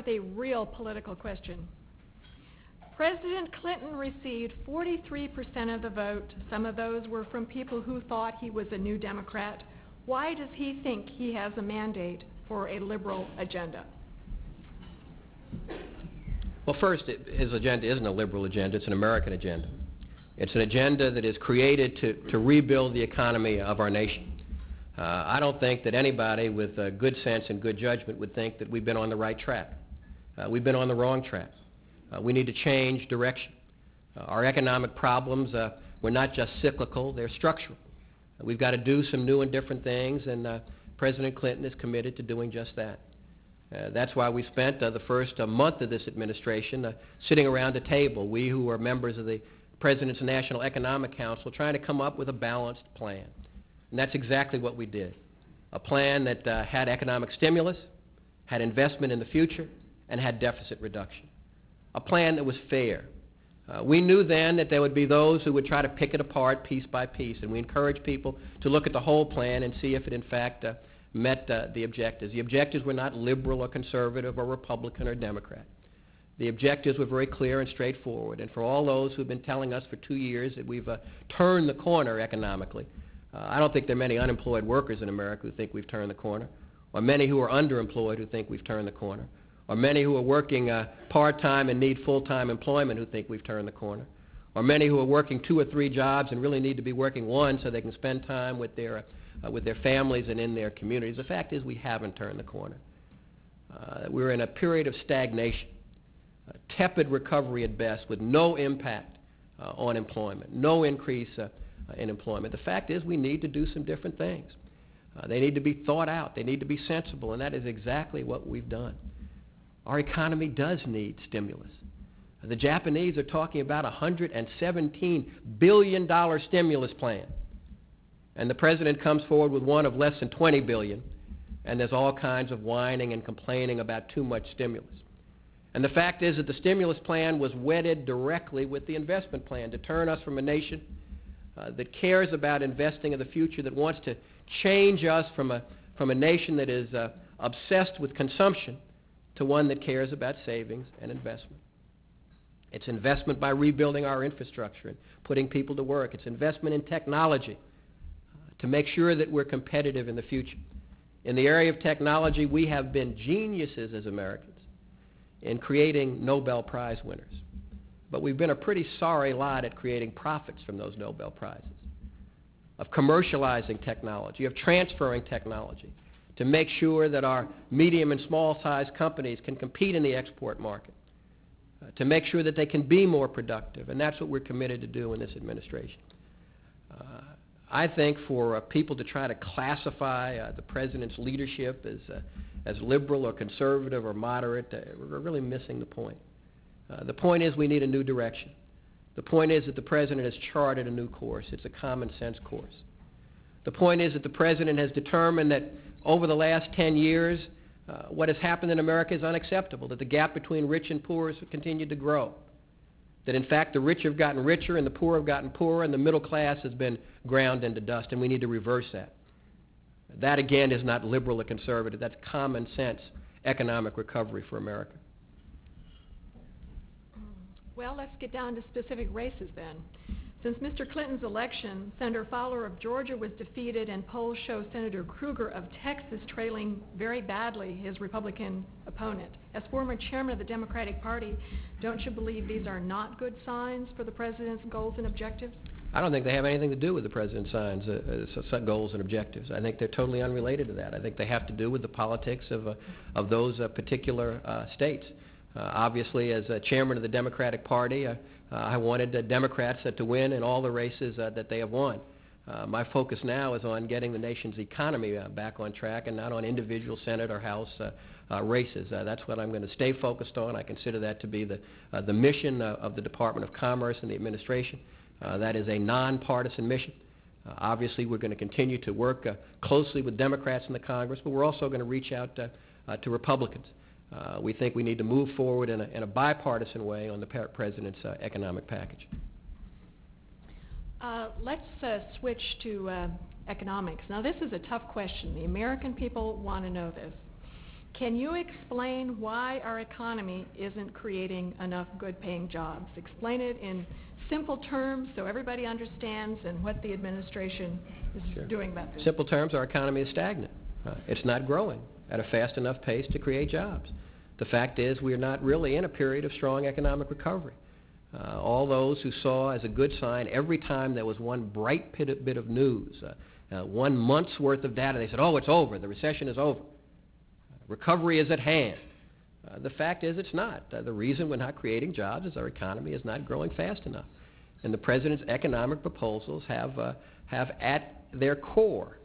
with a real political question. President Clinton received 43% of the vote. Some of those were from people who thought he was a new Democrat. Why does he think he has a mandate for a liberal agenda? Well, first, his agenda isn't a liberal agenda. It's an American agenda. It's an agenda that is created to rebuild the economy of our nation. I don't think that anybody with good sense and good judgment would think that we've been on the right track. We've been on the wrong track. We need to change direction. Our economic problems were not just cyclical, they're structural. We've got to do some new and different things, and President Clinton is committed to doing just that. That's why we spent the first month of this administration sitting around a table, we who are members of the President's National Economic Council, trying to come up with a balanced plan. And that's exactly what we did. A plan that had economic stimulus, had investment in the future, and had deficit reduction. A plan that was fair. We knew then that there would be those who would try to pick it apart piece by piece, and we encouraged people to look at the whole plan and see if it in fact met the objectives. The objectives were not liberal or conservative or Republican or Democrat. The objectives were very clear and straightforward, and for all those who have been telling us for 2 years that we've turned the corner economically, I don't think there are many unemployed workers in America who think we've turned the corner, or many who are underemployed who think we've turned the corner, or many who are working part-time and need full-time employment who think we've turned the corner, or many who are working 2 or 3 jobs and really need to be working one so they can spend time with their families and in their communities. The fact is we haven't turned the corner. We're in a period of stagnation, tepid recovery at best with no impact on employment, no increase in employment. The fact is we need to do some different things. They need to be thought out. They need to be sensible, and that is exactly what we've done. Our economy does need stimulus. The Japanese are talking about a $117 billion stimulus plan, and the president comes forward with one of less than $20 billion, and there's all kinds of whining and complaining about too much stimulus. And the fact is that the stimulus plan was wedded directly with the investment plan to turn us from a nation that cares about investing in the future, that wants to change us from a nation that is obsessed with consumption to one that cares about savings and investment. It's investment by rebuilding our infrastructure and putting people to work. It's investment in technology to make sure that we're competitive in the future. In the area of technology, we have been geniuses as Americans in creating Nobel Prize winners. But we've been a pretty sorry lot at creating profits from those Nobel Prizes, of commercializing technology, of transferring technology to make sure that our medium and small-sized companies can compete in the export market, to make sure that they can be more productive, and that's what we're committed to do in this administration. I think for people to try to classify the president's leadership as liberal or conservative or moderate, we're really missing the point. The point is we need a new direction. The point is that the president has charted a new course. It's a common sense course. The point is that the president has determined that over the last 10 years, what has happened in America is unacceptable, that the gap between rich and poor has continued to grow, that in fact the rich have gotten richer and the poor have gotten poorer and the middle class has been ground into dust, and we need to reverse that. That again is not liberal or conservative. That's common sense economic recovery for America. Well, let's get down to specific races then. Since Mr. Clinton's election, Senator Fowler of Georgia was defeated, and polls show Senator Krueger of Texas trailing very badly his Republican opponent. As former chairman of the Democratic Party, don't you believe these are not good signs for the president's goals and objectives? I don't think they have anything to do with the president's goals and objectives. I think they're totally unrelated to that. I think they have to do with the politics of those particular states. Obviously, as chairman of the Democratic Party, I wanted Democrats to win in all the races that they have won. My focus now is on getting the nation's economy back on track and not on individual Senate or House races. That's what I'm going to stay focused on. I consider that to be the mission of the Department of Commerce and the administration. That is a nonpartisan mission. Obviously, we're going to continue to work closely with Democrats in the Congress, but we're also going to reach out to Republicans. We think we need to move forward in a bipartisan way on the president's economic package. Let's switch to economics. Now, this is a tough question. The American people want to know this. Can you explain why our economy isn't creating enough good-paying jobs? Explain it in simple terms so everybody understands and what the administration is doing about this. Simple terms, our economy is stagnant. It's not growing at a fast enough pace to create jobs. The fact is we're not really in a period of strong economic recovery. All those who saw as a good sign every time there was one bright bit of news, 1 month's worth of data, they said, oh, it's over, the recession is over. Recovery is at hand. The fact is it's not. The reason we're not creating jobs is our economy is not growing fast enough. And the President's economic proposals have at their core,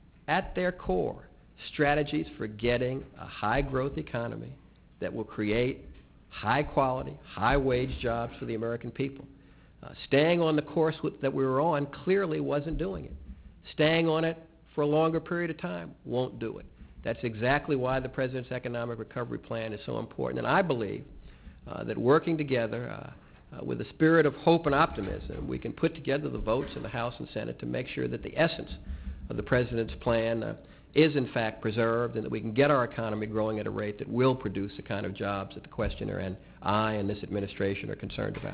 strategies for getting a high-growth economy that will create high-quality, high-wage jobs for the American people. Staying on the course that we were on clearly wasn't doing it. Staying on it for a longer period of time won't do it. That's exactly why the President's Economic Recovery Plan is so important. And I believe that working together with a spirit of hope and optimism, we can put together the votes in the House and Senate to make sure that the essence of the President's plan is in fact preserved and that we can get our economy growing at a rate that will produce the kind of jobs that the questioner and I and this administration are concerned about.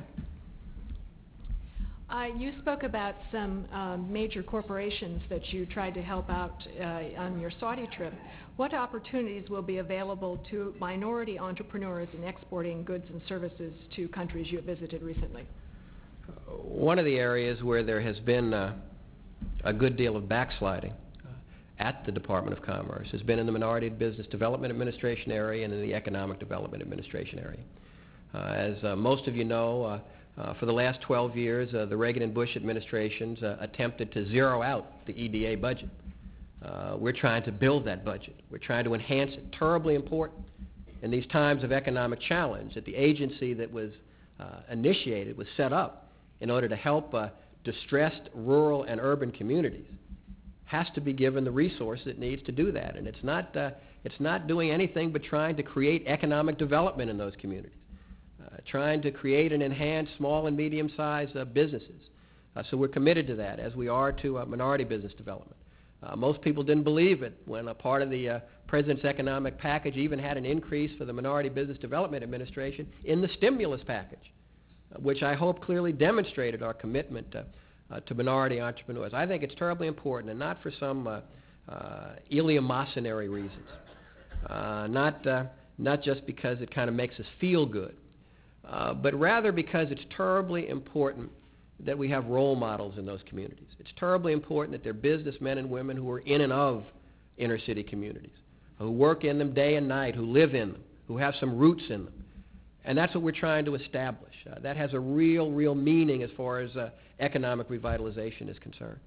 You spoke about some major corporations that you tried to help out on your Saudi trip. What opportunities will be available to minority entrepreneurs in exporting goods and services to countries you have visited recently? One of the areas where there has been a good deal of backsliding at the Department of Commerce has been in the Minority Business Development Administration area and in the Economic Development Administration area. As most of you know, for the last 12 years, the Reagan and Bush administrations attempted to zero out the EDA budget. We're trying to build that budget. We're trying to enhance it. Terribly important in these times of economic challenge that the agency that was initiated was set up in order to help distressed rural and urban communities has to be given the resource it needs to do that. And it's not doing anything but trying to create economic development in those communities. Trying to create and enhance small and medium-sized businesses. So we're committed to that, as we are to minority business development. Most people didn't believe it when a part of the President's economic package even had an increase for the Minority Business Development Administration in the stimulus package, which I hope clearly demonstrated our commitment to minority entrepreneurs. I think it's terribly important, and not for some eleemosynary reasons, not just because it kind of makes us feel good, but rather because it's terribly important that we have role models in those communities. It's terribly important that they're businessmen and women who are in and of inner city communities, who work in them day and night, who live in them, who have some roots in them. And that's what we're trying to establish. That has a real meaning as far as economic revitalization is concerned.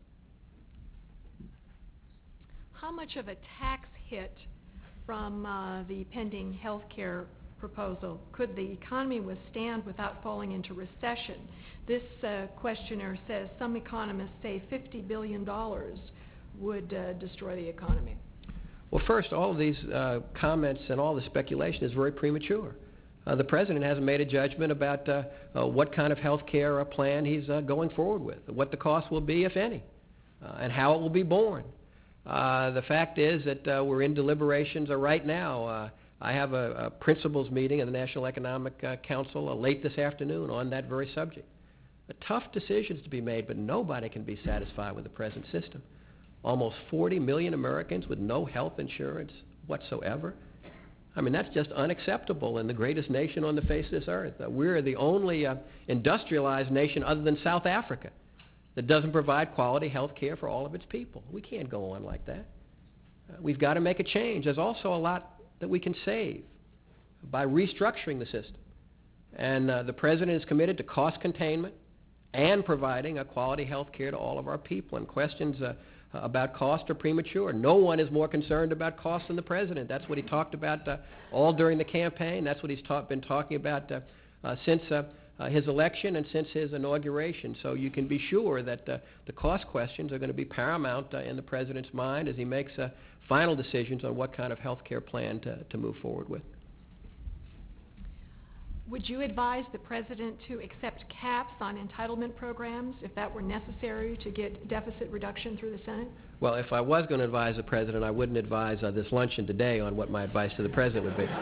How much of a tax hit from the pending health care proposal could the economy withstand without falling into recession? This questioner says some economists say $50 billion would destroy the economy. Well, first, all of these comments and all the speculation is very premature. The President hasn't made a judgment about what kind of health care plan he's going forward with, what the cost will be, if any, and how it will be borne. The fact is that we're in deliberations right now. I have a principals meeting of the National Economic Council late this afternoon on that very subject. Tough decisions to be made, but nobody can be satisfied with the present system. Almost 40 million Americans with no health insurance whatsoever. I mean, that's just unacceptable in the greatest nation on the face of this earth. We're the only industrialized nation other than South Africa that doesn't provide quality health care for all of its people. We can't go on like that. We've got to make a change. There's also a lot that we can save by restructuring the system. And the President is committed to cost containment and providing a quality health care to all of our people. And questions about cost are premature. No one is more concerned about cost than the President. That's what he talked about all during the campaign. That's what he's been talking about since his election and since his inauguration. So you can be sure that the cost questions are going to be paramount in the President's mind as he makes final decisions on what kind of health care plan to move forward with. Would you advise the President to accept caps on entitlement programs if that were necessary to get deficit reduction through the Senate? Well, if I was going to advise the President, I wouldn't advise this luncheon today on what my advice to the President would be.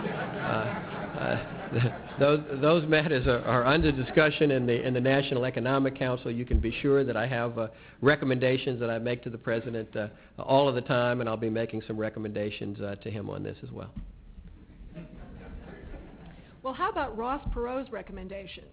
Those matters are under discussion in the National Economic Council. You can be sure that I have recommendations that I make to the President all of the time, and I'll be making some recommendations to him on this as well. Well, how about Ross Perot's recommendations?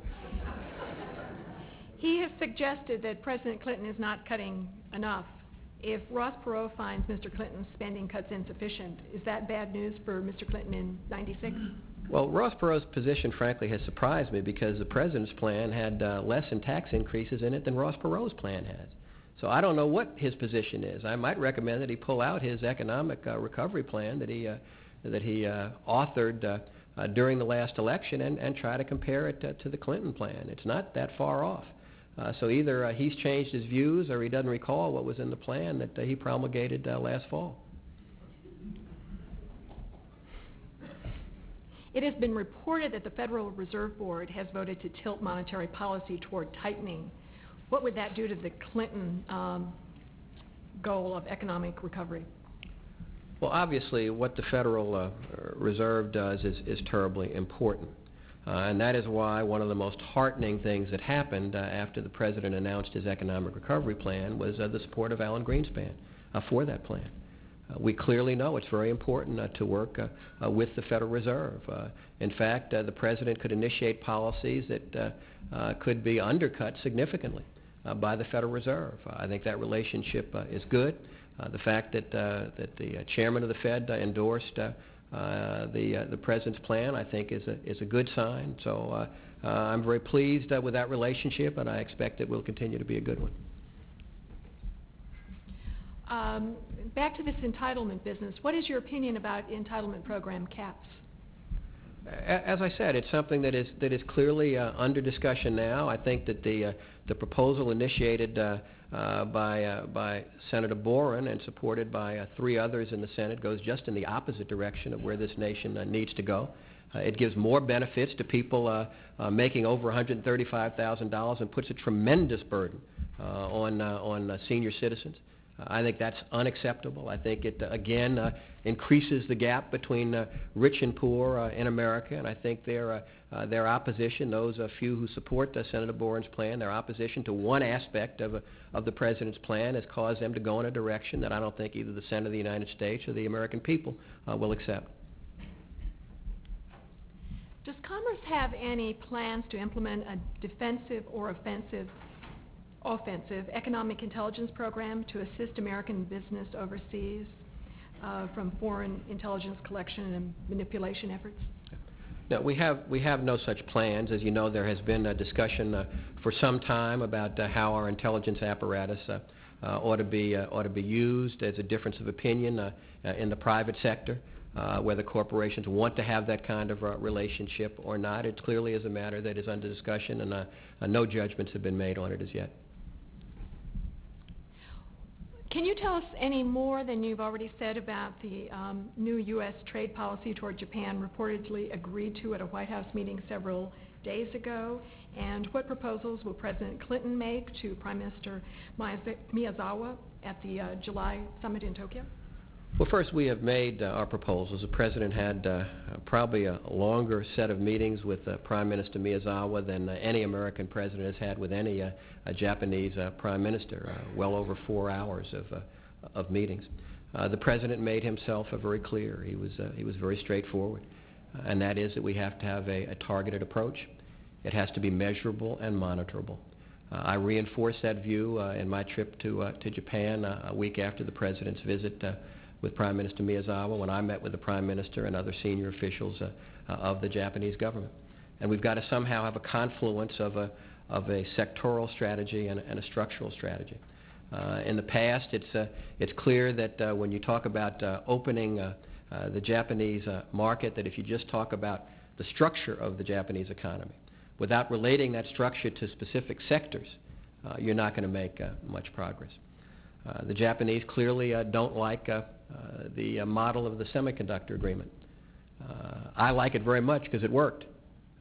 He has suggested that President Clinton is not cutting enough. If Ross Perot finds Mr. Clinton's spending cuts insufficient, is that bad news for Mr. Clinton in '96? Well, Ross Perot's position, frankly, has surprised me because the President's plan had less in tax increases in it than Ross Perot's plan has. So I don't know what his position is. I might recommend that he pull out his economic recovery plan that he authored during the last election and try to compare it to the Clinton plan. It's not that far off. So either he's changed his views or he doesn't recall what was in the plan that he promulgated last fall. It has been reported that the Federal Reserve Board has voted to tilt monetary policy toward tightening. What would that do to the Clinton goal of economic recovery? Well, obviously, what the Federal Reserve does is terribly important. And that is why one of the most heartening things that happened after the President announced his economic recovery plan was the support of Alan Greenspan for that plan. We clearly know it's very important to work with the Federal Reserve. In fact, the President could initiate policies that could be undercut significantly by the Federal Reserve. I think that relationship is good. The fact that the chairman of the Fed endorsed the President's plan, I think, is a good sign. So I'm very pleased with that relationship, and I expect it will continue to be a good one. Back to this entitlement business. What is your opinion about entitlement program caps? As I said, it's something that is clearly under discussion now. I think that the proposal initiated by Senator Boren and supported by 3 others in the Senate goes just in the opposite direction of where this nation needs to go. It gives more benefits to people making over $135,000 and puts a tremendous burden on senior citizens. I think that's unacceptable. I think it, again, increases the gap between rich and poor in America, and I think their opposition, those few who support Senator Boren's plan, their opposition to one aspect of the President's plan has caused them to go in a direction that I don't think either the Senate of the United States or the American people will accept. Does Congress have any plans to implement a defensive or offensive economic intelligence program to assist American business overseas from foreign intelligence collection and manipulation efforts? No, we have no such plans. As you know, there has been a discussion for some time about how our intelligence apparatus ought to be used. There's a difference of opinion in the private sector whether corporations want to have that kind of relationship or not. It clearly is a matter that is under discussion, and no judgments have been made on it as yet. Can you tell us any more than you've already said about the new U.S. trade policy toward Japan reportedly agreed to at a White House meeting several days ago? And what proposals will President Clinton make to Prime Minister Miyazawa at the July summit in Tokyo? Well, first, we have made our proposals. The President had probably a longer set of meetings with Prime Minister Miyazawa than any American president has had with any Japanese Prime Minister, well over 4 hours of meetings. The President made himself very clear. He was very straightforward, and that is that we have to have a targeted approach. It has to be measurable and monitorable. I reinforced that view in my trip to Japan a week after the President's visit with Prime Minister Miyazawa, when I met with the Prime Minister and other senior officials of the Japanese government. And we've got to somehow have a confluence of a sectoral strategy and a structural strategy. In the past, it's clear that when you talk about opening the Japanese market, that if you just talk about the structure of the Japanese economy, without relating that structure to specific sectors, you're not going to make much progress. The Japanese clearly don't like the model of the semiconductor agreement. I like it very much because it worked.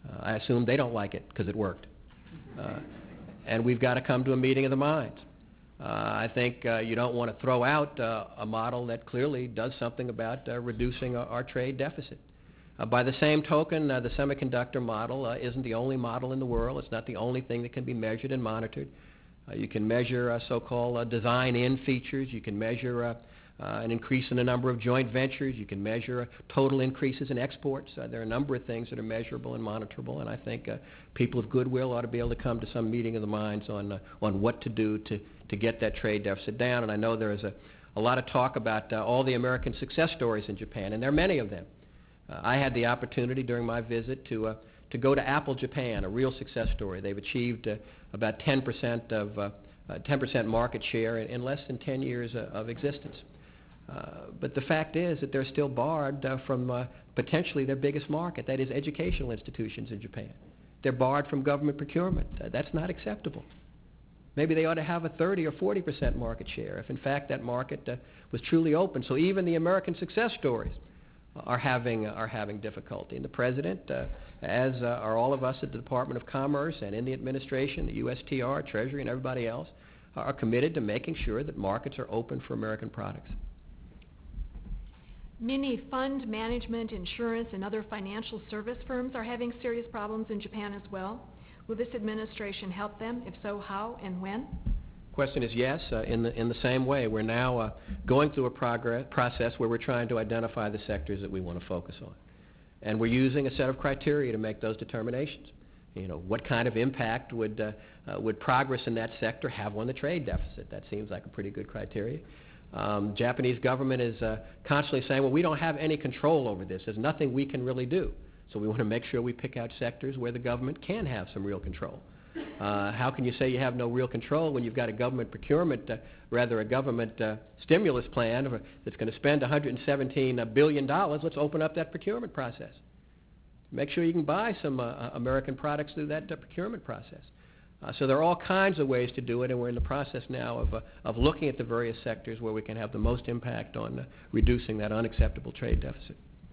I assume they don't like it because it worked. And we've got to come to a meeting of the minds. I think you don't want to throw out a model that clearly does something about reducing our trade deficit. By the same token, the semiconductor model isn't the only model in the world. It's not the only thing that can be measured and monitored. You can measure so-called design-in features. You can measure an increase in the number of joint ventures. You can measure total increases in exports. There are a number of things that are measurable and monitorable, and I think people of goodwill ought to be able to come to some meeting of the minds on what to do to get that trade deficit down. And I know there is a lot of talk about all the American success stories in Japan, and there are many of them. I had the opportunity during my visit to go to Apple Japan, a real success story. They've achieved about 10% market share in less than 10 years of existence. But the fact is that they're still barred from potentially their biggest market, that is educational institutions in Japan. They're barred from government procurement. That's not acceptable. Maybe they ought to have a 30 or 40% market share if in fact that market was truly open. So even the American success stories are having difficulty. And the President, as are all of us at the Department of Commerce and in the administration, the USTR, Treasury, and everybody else, are committed to making sure that markets are open for American products. Many fund management, insurance, and other financial service firms are having serious problems in Japan as well. Will this administration help them? If so, how and when? Question is yes, in the same way. We're now going through a process where we're trying to identify the sectors that we want to focus on. And we're using a set of criteria to make those determinations. You know, what kind of impact would progress in that sector have on the trade deficit? That seems like a pretty good criteria. Japanese government is constantly saying, well, we don't have any control over this. There's nothing we can really do. So we want to make sure we pick out sectors where the government can have some real control. How can you say you have no real control when you've got a government procurement, a government stimulus plan that's going to spend $117 billion? Let's open up that procurement process. Make sure you can buy some American products through that procurement process. So there are all kinds of ways to do it, and we're in the process now of looking at the various sectors where we can have the most impact on reducing that unacceptable trade deficit.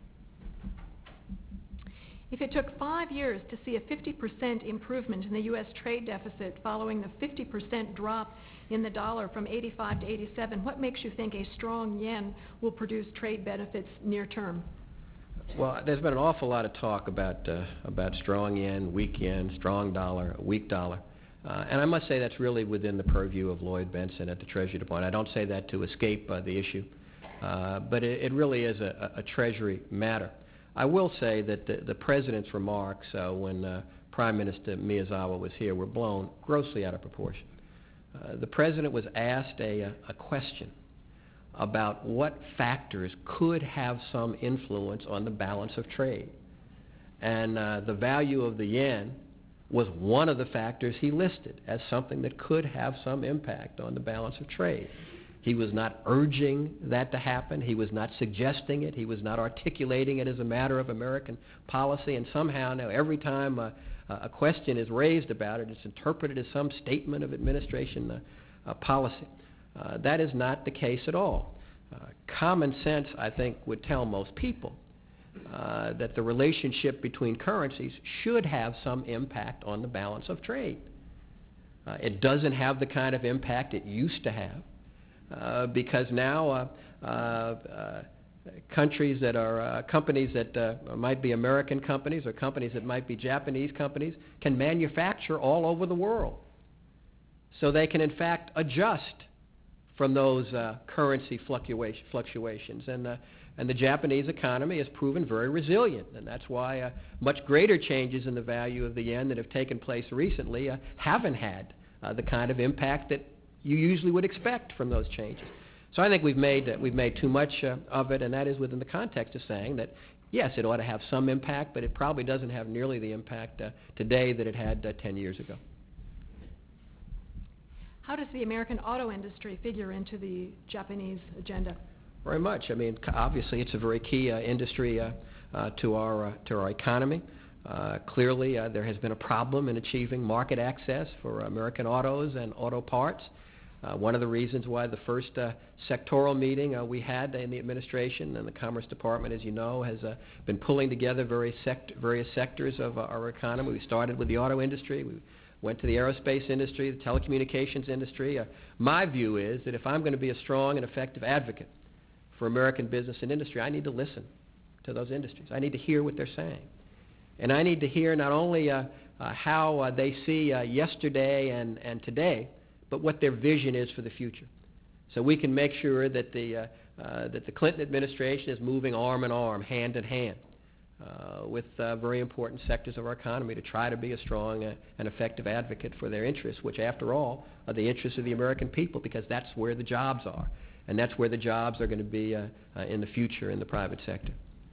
If it took 5 years to see a 50% improvement in the U.S. trade deficit following the 50% drop in the dollar from 85 to 87, what makes you think a strong yen will produce trade benefits near term? Well, there's been an awful lot of talk about strong yen, strong dollar, weak dollar. And I must say that's really within the purview of Lloyd Bentsen at the Treasury Department. I don't say that to escape the issue, but it really is a Treasury matter. I will say that the President's remarks when Prime Minister Miyazawa was here were blown grossly out of proportion. The President was asked a question about what factors could have some influence on the balance of trade. And the value of the yen was one of the factors he listed as something that could have some impact on the balance of trade. He was not urging that to happen. He was not suggesting it. He was not articulating it as a matter of American policy. And somehow now every time a question is raised about it, it's interpreted as some statement of administration policy. That is not the case at all. Common sense, I think, would tell most people that the relationship between currencies should have some impact on the balance of trade. It doesn't have the kind of impact it used to have. Because now countries that are companies that might be American companies or companies that might be Japanese companies can manufacture all over the world. So they can in fact adjust from those currency fluctuations. And the Japanese economy has proven very resilient, and that's why much greater changes in the value of the yen that have taken place recently haven't had the kind of impact that you usually would expect from those changes. So I think we've made too much of it, and that is within the context of saying that, yes, it ought to have some impact, but it probably doesn't have nearly the impact today that it had 10 years ago. How does the American auto industry figure into the Japanese agenda? Very much. I mean, obviously, it's a very key industry to our economy. Clearly, there has been a problem in achieving market access for American autos and auto parts. One of the reasons why the first sectoral meeting we had in the administration and the Commerce Department, as you know, has been pulling together various sectors of our economy. We started with the auto industry. We went to the aerospace industry, the telecommunications industry. My view is that if I'm going to be a strong and effective advocate for American business and industry, I need to listen to those industries. I need to hear what they're saying. And I need to hear not only how they see yesterday and today, but what their vision is for the future. So we can make sure that the Clinton administration is moving arm in arm, hand in hand, with very important sectors of our economy to try to be a strong and effective advocate for their interests, which after all are the interests of the American people, because that's where the jobs are. And that's where the jobs are going to be in the future in the private sector.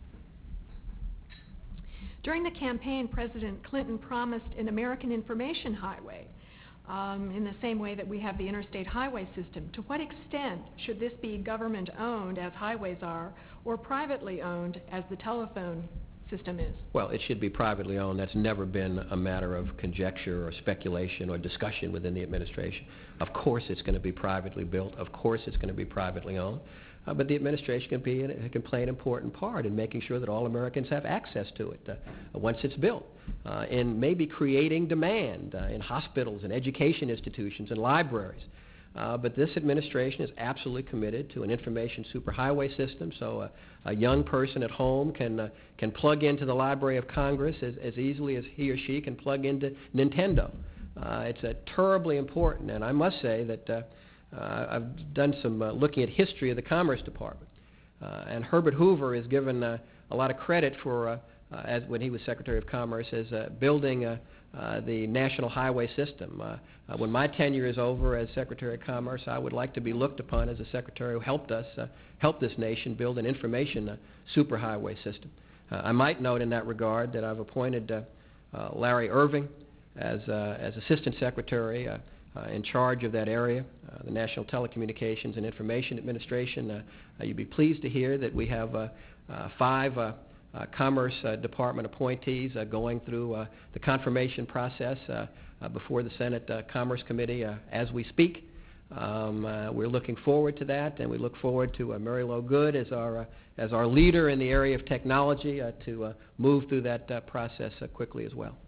During the campaign, President Clinton promised an American information highway in the same way that we have the interstate highway system. To what extent should this be government-owned, as highways are, or privately owned, as the telephone system is? Well, it should be privately owned. That's never been a matter of conjecture or speculation or discussion within the administration. Of course it's going to be privately built. Of course it's going to be privately owned. But the administration can play an important part in making sure that all Americans have access to it once it's built, and maybe creating demand in hospitals and education institutions and libraries. But this administration is absolutely committed to an information superhighway system, so a young person at home can plug into the Library of Congress as easily as he or she can plug into Nintendo. It's terribly important, and I must say that I've done some looking at history of the Commerce Department, and Herbert Hoover is given a lot of credit for, when he was Secretary of Commerce, as building the National Highway System. When my tenure is over as Secretary of Commerce, I would like to be looked upon as a secretary who helped this nation build an information superhighway system. I might note in that regard that I've appointed Larry Irving as Assistant Secretary in charge of that area, the National Telecommunications and Information Administration. You'd be pleased to hear that we have 5 Commerce Department appointees going through the confirmation process before the Senate Commerce Committee as we speak. We're looking forward to that, and we look forward to Mary Lou Good as our leader in the area of technology to move through that process quickly as well.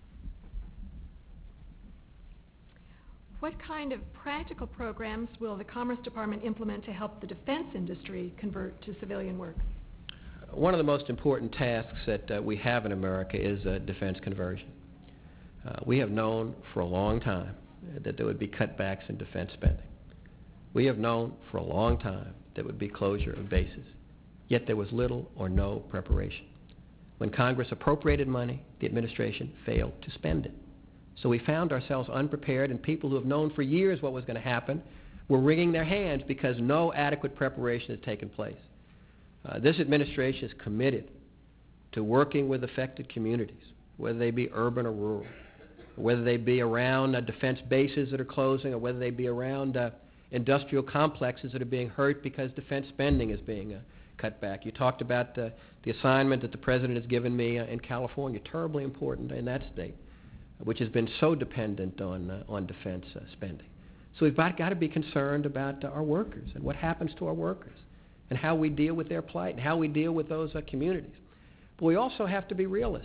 What kind of practical programs will the Commerce Department implement to help the defense industry convert to civilian work? One of the most important tasks that we have in America is defense conversion. We have known for a long time that there would be cutbacks in defense spending. We have known for a long time there would be closure of bases, yet there was little or no preparation. When Congress appropriated money, the administration failed to spend it. So we found ourselves unprepared, and people who have known for years what was going to happen were wringing their hands because no adequate preparation had taken place. This administration is committed to working with affected communities, whether they be urban or rural, whether they be around defense bases that are closing, or whether they be around industrial complexes that are being hurt because defense spending is being cut back. You talked about the assignment that the President has given me in California, terribly important in that state, which has been so dependent on defense spending. So we've got to be concerned about our workers and what happens to our workers and how we deal with their plight and how we deal with those communities. But we also have to be realists.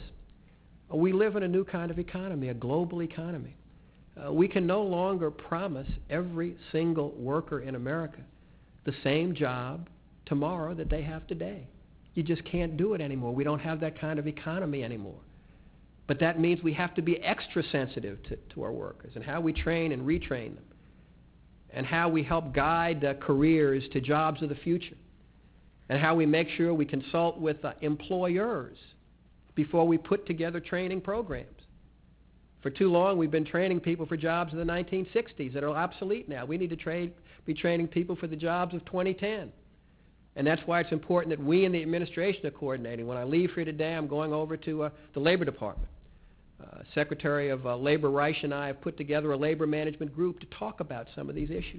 We live in a new kind of economy, a global economy. We can no longer promise every single worker in America the same job tomorrow that they have today. You just can't do it anymore. We don't have that kind of economy anymore. But that means we have to be extra sensitive to our workers and how we train and retrain them and how we help guide careers to jobs of the future and how we make sure we consult with employers before we put together training programs. For too long, we've been training people for jobs of the 1960s that are obsolete now. We need to be training people for the jobs of 2010. And that's why it's important that we in the administration are coordinating. When I leave here today, I'm going over to the Labor Department. Secretary of Labor Reich and I have put together a labor management group to talk about some of these issues.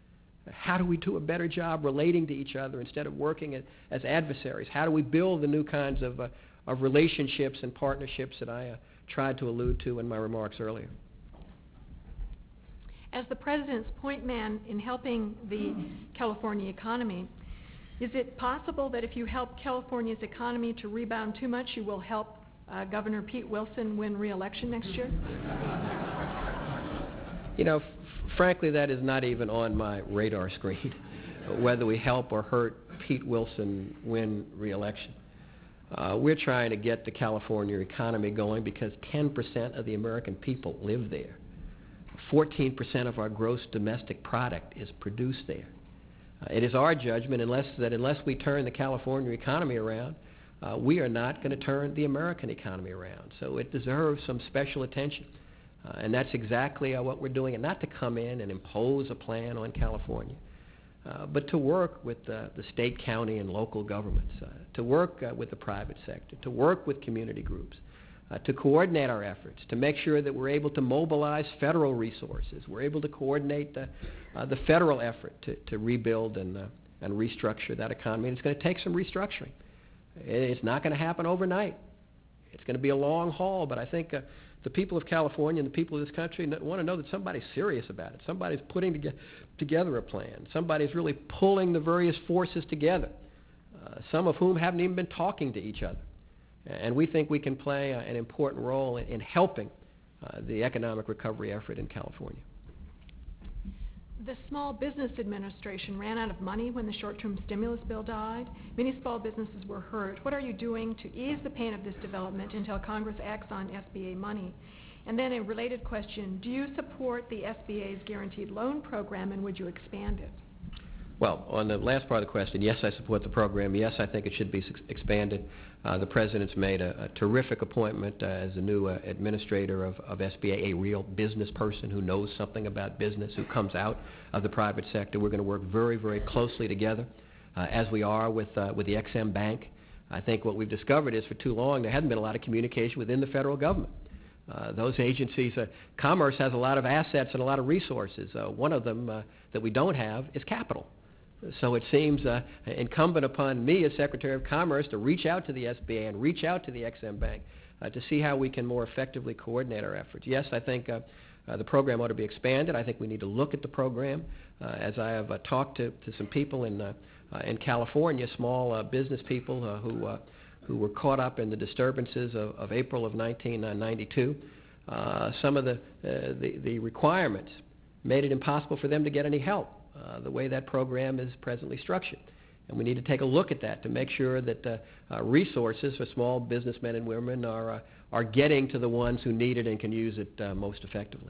How do we do a better job relating to each other instead of working as adversaries? How do we build the new kinds of relationships and partnerships that I tried to allude to in my remarks earlier? As the President's point man in helping the California economy, is it possible that if you help California's economy to rebound too much, you will help Governor Pete Wilson win re-election next year? You know, frankly, that is not even on my radar screen, whether we help or hurt Pete Wilson win re-election. We're trying to get the California economy going because 10% of the American people live there. 14% of our gross domestic product is produced there. It is our judgment unless we turn the California economy around, we are not going to turn the American economy around. So it deserves some special attention. And that's exactly what we're doing, and not to come in and impose a plan on California, but to work with the state, county, and local governments, to work with the private sector, to work with community groups, to coordinate our efforts, to make sure that we're able to mobilize federal resources. We're able to coordinate the federal effort to rebuild and restructure that economy. And it's going to take some restructuring. It's not going to happen overnight. It's going to be a long haul, but I think the people of California and the people of this country want to know that somebody's serious about it. Somebody's putting together a plan. Somebody's really pulling the various forces together, some of whom haven't even been talking to each other. And we think we can play an important role in helping the economic recovery effort in California. The Small Business Administration ran out of money when the short-term stimulus bill died. Many small businesses were hurt. What are you doing to ease the pain of this development until Congress acts on SBA money? And then a related question, do you support the SBA's guaranteed loan program, and would you expand it? Well, on the last part of the question, yes, I support the program. Yes, I think it should be expanded. The President's made a terrific appointment as the new administrator of SBA, a real business person who knows something about business, who comes out of the private sector. We're going to work very, very closely together, as we are with the EXIM Bank. I think what we've discovered is for too long there hasn't been a lot of communication within the federal government. Those agencies, Commerce has a lot of assets and a lot of resources. One of them that we don't have is capital. So it seems incumbent upon me as Secretary of Commerce to reach out to the SBA and reach out to the EXIM Bank to see how we can more effectively coordinate our efforts. Yes, I think the program ought to be expanded. I think we need to look at the program. As I have talked to some people in California, small business people who were caught up in the disturbances of April of 1992, some of the requirements made it impossible for them to get any help. The way that program is presently structured. And we need to take a look at that to make sure that resources for small businessmen and women are getting to the ones who need it and can use it most effectively.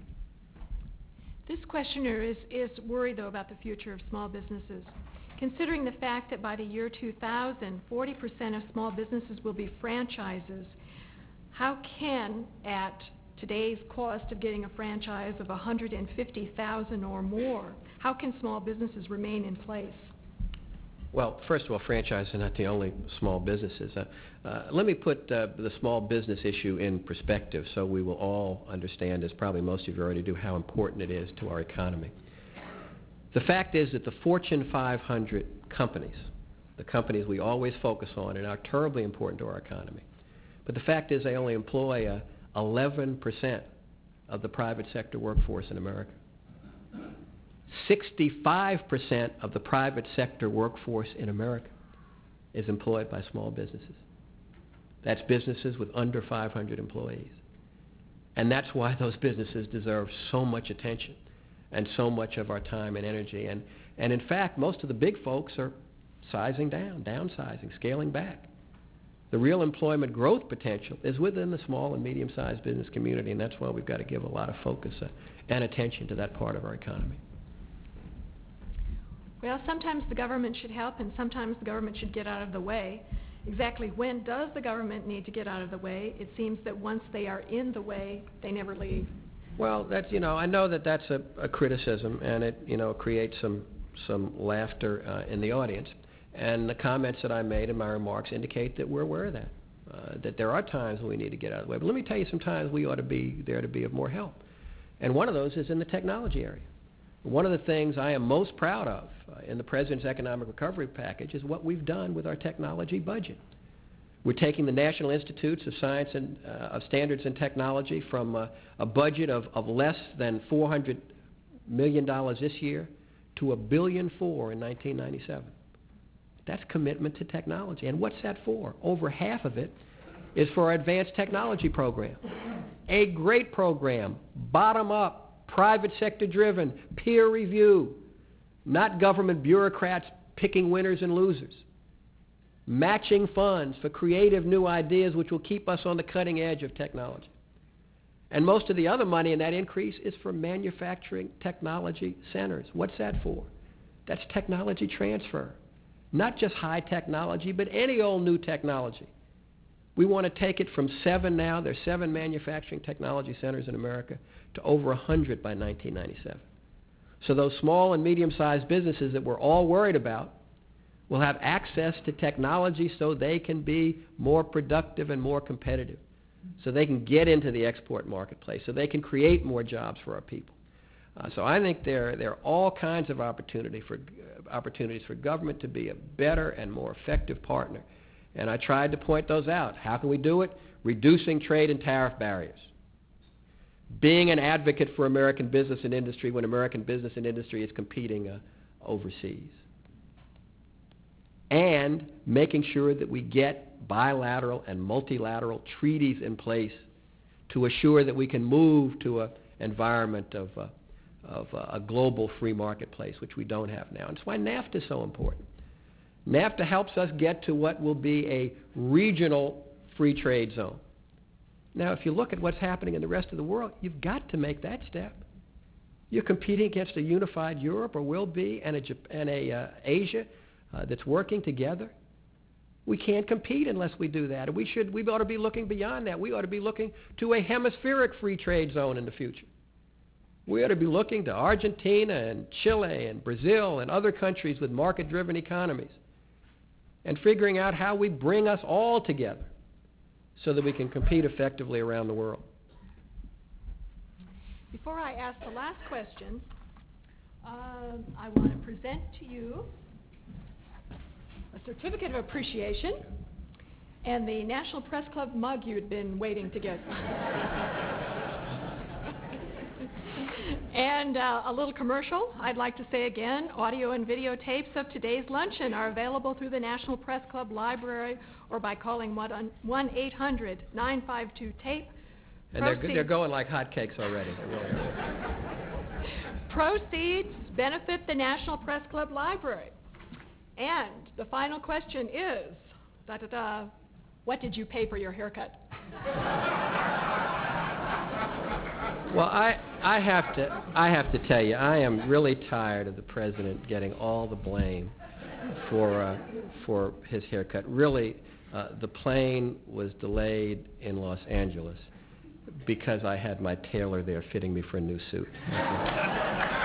This questioner is worried, though, about the future of small businesses. Considering the fact that by the year 2000, 40% of small businesses will be franchises, how can, at today's cost of getting a franchise of $150,000 or more, how can small businesses remain in place? Well, first of all, franchises are not the only small businesses. Let me put the small business issue in perspective so we will all understand, as probably most of you already do, how important it is to our economy. The fact is that the Fortune 500 companies, the companies we always focus on and are terribly important to our economy, but the fact is they only employ 11% of the private sector workforce in America. 65% of the private sector workforce in America is employed by small businesses. That's businesses with under 500 employees. And that's why those businesses deserve so much attention and so much of our time and energy. And in fact, most of the big folks are sizing down, downsizing, scaling back. The real employment growth potential is within the small and medium-sized business community, and that's why we've got to give a lot of focus and attention to that part of our economy. Well, sometimes the government should help and sometimes the government should get out of the way. Exactly when does the government need to get out of the way? It seems that once they are in the way, they never leave. Well, that's, I know that that's a criticism, and it, creates some laughter in the audience. And the comments that I made in my remarks indicate that we're aware of that, that there are times when we need to get out of the way. But let me tell you, sometimes we ought to be there to be of more help. And one of those is in the technology area. One of the things I am most proud of in the President's Economic Recovery Package is what we've done with our technology budget. We're taking the National Institutes of Science and of Standards and Technology from a budget of less than $400 million this year to $1.4 billion in 1997. That's commitment to technology. And what's that for? Over half of it is for our advanced technology program. A great program, bottom-up, private sector-driven, peer review, not government bureaucrats picking winners and losers. Matching funds for creative new ideas which will keep us on the cutting edge of technology. And most of the other money in that increase is for manufacturing technology centers. What's that for? That's technology transfer. Not just high technology, but any old new technology. We want to take it from 7 now, there's 7 manufacturing technology centers in America, to over 100 by 1997. So those small and medium-sized businesses that we're all worried about will have access to technology so they can be more productive and more competitive, so they can get into the export marketplace, so they can create more jobs for our people. So I think there are all kinds of opportunities for government to be a better and more effective partner. And I tried to point those out. How can we do it? Reducing trade and tariff barriers. Being an advocate for American business and industry when American business and industry is competing overseas. And making sure that we get bilateral and multilateral treaties in place to assure that we can move to an environment of a global free marketplace, which we don't have now. And that's why NAFTA is so important. NAFTA helps us get to what will be a regional free trade zone. Now, if you look at what's happening in the rest of the world, you've got to make that step. You're competing against a unified Europe, or will be, and a Asia that's working together. We can't compete unless we do that. And we ought to be looking beyond that. We ought to be looking to a hemispheric free trade zone in the future. We ought to be looking to Argentina and Chile and Brazil and other countries with market-driven economies and figuring out how we bring us all together so that we can compete effectively around the world. Before I ask the last question, I want to present to you a certificate of appreciation and the National Press Club mug you'd been waiting to get. And a little commercial. I'd like to say again, audio and video tapes of today's luncheon are available through the National Press Club Library or by calling 1-800-952-TAPE. And they're going like hotcakes already. They really are. Proceeds benefit the National Press Club Library. And the final question is, what did you pay for your haircut? Well, I have to tell you, I am really tired of the president getting all the blame for his haircut. Really, the plane was delayed in Los Angeles because I had my tailor there fitting me for a new suit.